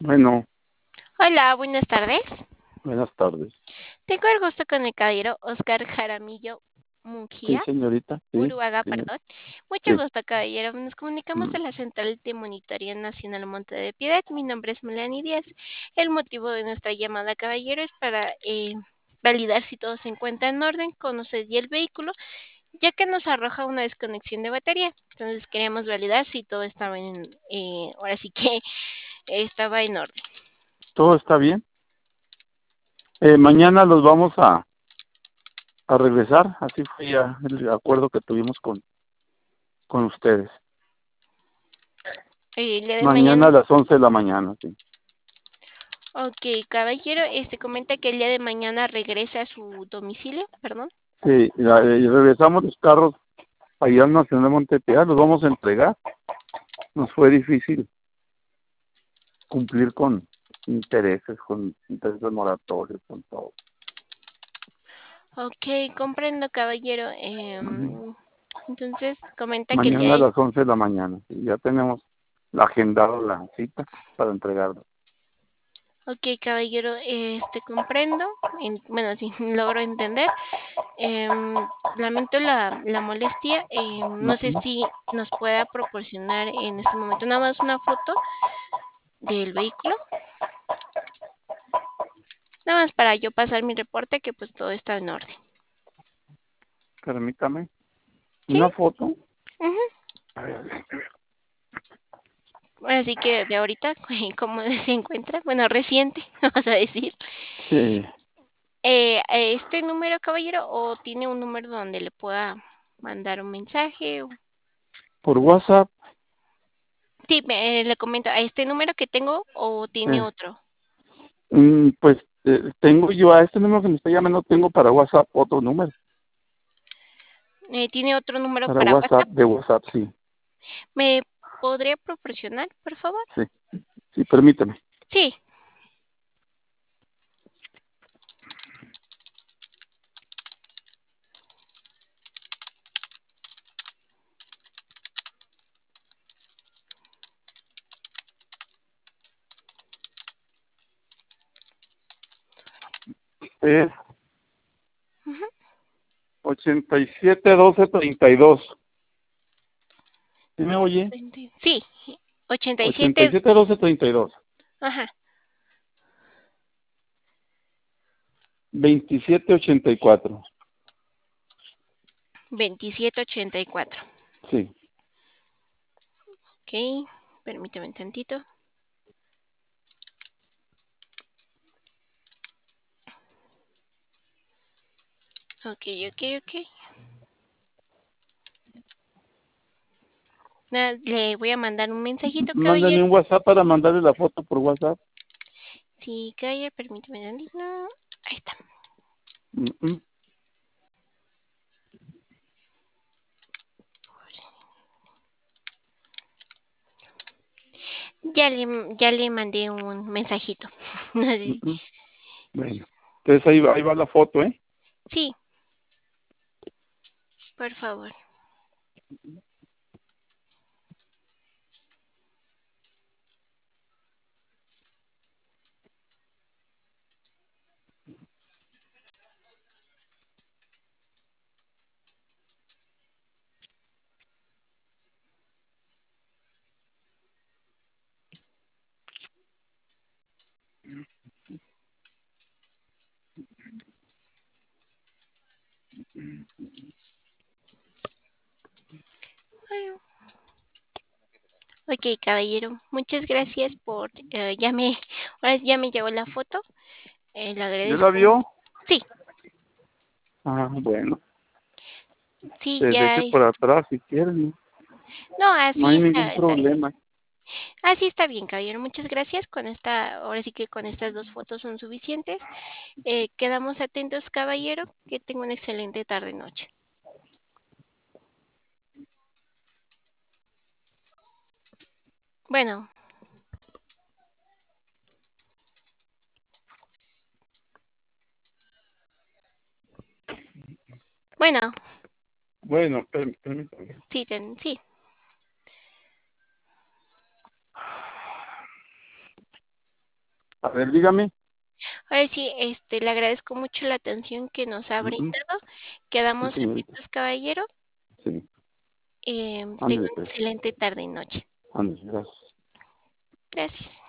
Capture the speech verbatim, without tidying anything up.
Bueno, Hola, buenas tardes. buenas tardes. Tengo el gusto con el caballero Oscar Jaramillo Sí, Munguía, señorita, sí, Uruaga, sí, perdón. Mucho sí. gusto, caballero. Nos comunicamos Mm, de la Central de Monitoreo Nacional Monte de Piedad. Mi nombre es Melanie Díaz. El motivo de nuestra llamada, caballero, es para eh, validar si todo se encuentra en orden con usted y el vehículo, ya que nos arroja una desconexión de batería. Entonces queríamos validar si todo estaba en, eh, ahora sí que estaba en orden. ¿Todo está bien? Eh, mañana los vamos a, a regresar. Así fue ya el acuerdo que tuvimos con, con ustedes. Eh, el día de Mañana a mañana. las once de la mañana, sí. Ok, caballero, este comenta que el día de mañana regresa a su domicilio, perdón. Sí, ya, eh, regresamos los carros allá al Nacional de Montepiedad, los vamos a entregar. Nos fue difícil cumplir con intereses, con intereses moratorios, con todo. Ok, comprendo, caballero. Ujú. Em, entonces comenta que el día Mañana a de... las once de la mañana. Sí, ya tenemos agendado la cita para entregarlo. Ok, caballero, este comprendo. En- bueno, sí, logro entender. Em, lamento la, la molestia. Em, no No, sé si nos pueda proporcionar en este momento nada más una foto del vehículo. Nada más para yo pasar mi reporte que pues todo está en orden. permítame. ¿Sí? Una foto. Ujú. A ver, a ver, a ver. Así que de ahorita, ¿cómo se encuentra? Bueno, reciente, vamos a decir. Sí, Eh, eh, ¿este número, caballero, o tiene un número donde le pueda mandar un mensaje? o- por WhatsApp. Sí, me- eh, le comento, ¿a este número que tengo o tiene eh, otro? mm, pues eh, tengo yo a este número que me está llamando, tengo para WhatsApp otro número. Eh, ¿tiene otro número Para para WhatsApp, WhatsApp? de WhatsApp, sí. ¿Me podría proporcionar, por favor? Sí, sí, permítame. Sí. Es Ujú. ochenta y siete doce treinta y dos. ¿Sí me oye? veinte Sí, ochenta y ochenta y siete. siete doce treinta y dos. Ajá, veintisiete ochenta y cuatro. veintisiete ochenta y cuatro. Sí. Ok, permítame un tantito. Ok, ok, ok. Nada, le voy a mandar un mensajito, Mándame caballero. un WhatsApp para mandarle la foto por WhatsApp. Sí, caballero, permítame tantito. Ahí está. Mm, mm. Ya le, ya le mandé un mensajito. No sé Mm, si- mm. Bueno, entonces ahí va, ahí va la foto, ¿eh? Sí, por favor. Bueno, ok, caballero. Muchas gracias por... eh, ya me... Ahora ya me llegó la foto. Eh, le ¿Ya la agradezco. vio? Sí, Ah, bueno. sí, Se ya. deje por atrás si quieren, ¿no? No, No así hay ningún está, está bien. problema. Así está bien, caballero. Muchas gracias. Con esta, ahora sí que con estas dos fotos son suficientes. Eh, quedamos atentos, caballero. Que tenga una excelente tarde-noche. Bueno, bueno, Bueno, per- permítame. sí, ten- sí. A ver, dígame. Ahora sí, este, le agradezco mucho la atención que nos ha Ujú. brindado. Sí, Quedamos en señorita. vistas, caballero. Sí. Eh, tenga Ándale, una pues. excelente tarde y noche. Ándale, gracias. Gracias.